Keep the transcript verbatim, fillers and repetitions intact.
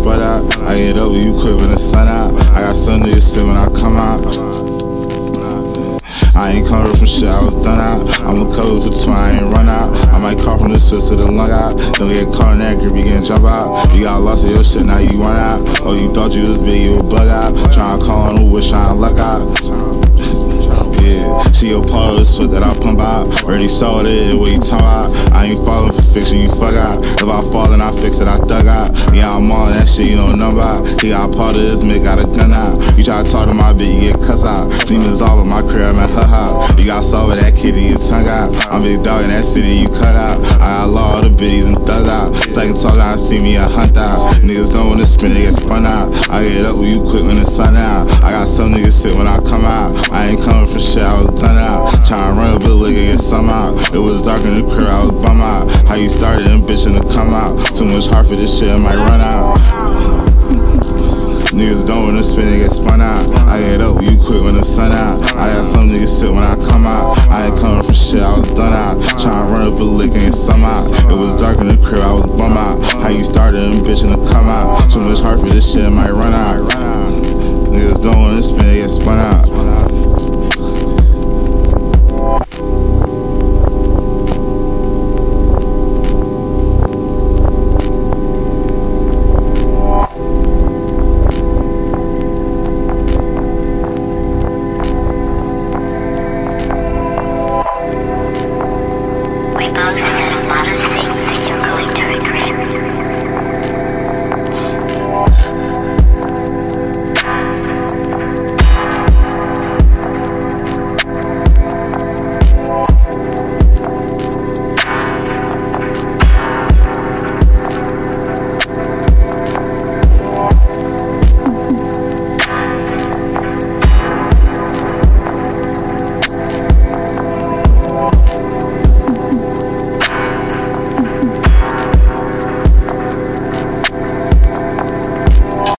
spread out. I get up when you quit when the sun out. I got some niggas sit when I come out. I ain't coming from shit, I was done out. I'ma cover for two, I ain't run out. I might call from the Swiss to the lung out. Don't get caught in that grip, you can't jump out. You got lost in your shit, now you run out. Oh, you thought you was big, you a bug out. Tryna call on the wish, tryna luck out. Yeah, she a part of the split that I pump out. Already saw it, what you talking about? I ain't falling for fiction, you fuck out. If I fall, then I fix it, I dug out. Yeah, I'm all that shit, you know the number out. He got a part of this, man, got a gun out. You try to talk to my bitch, you get cussed out. Demons all in my crib, I'm at her house. You got soft with that kitty, you tongue out. I'm big dog in that city, you cut out. I got law, the bitties and thugs out. Second talk, I see me a hunt out. Niggas don't wanna spin, they get spun out. I get up when you quit when the sun out. I got some niggas sit when I come out. I ain't coming from shit, I was done out. Tryna run up a lick and get some out. It was dark in the crib, I was bum out. How you started and bitchin' to come out. Too much heart for this shit, it might run out. Niggas don't wanna spin and get spun out. I get up when you quit when the sun out. I got some niggas sit when I come out. I ain't coming from shit, I was done out. Tryna run up a lick and get some out. It was dark in the crib, I was bum out. How you started and bitchin' to come out. Too much heart for this shit, it might run out. Niggas don't wanna spin and get spun out.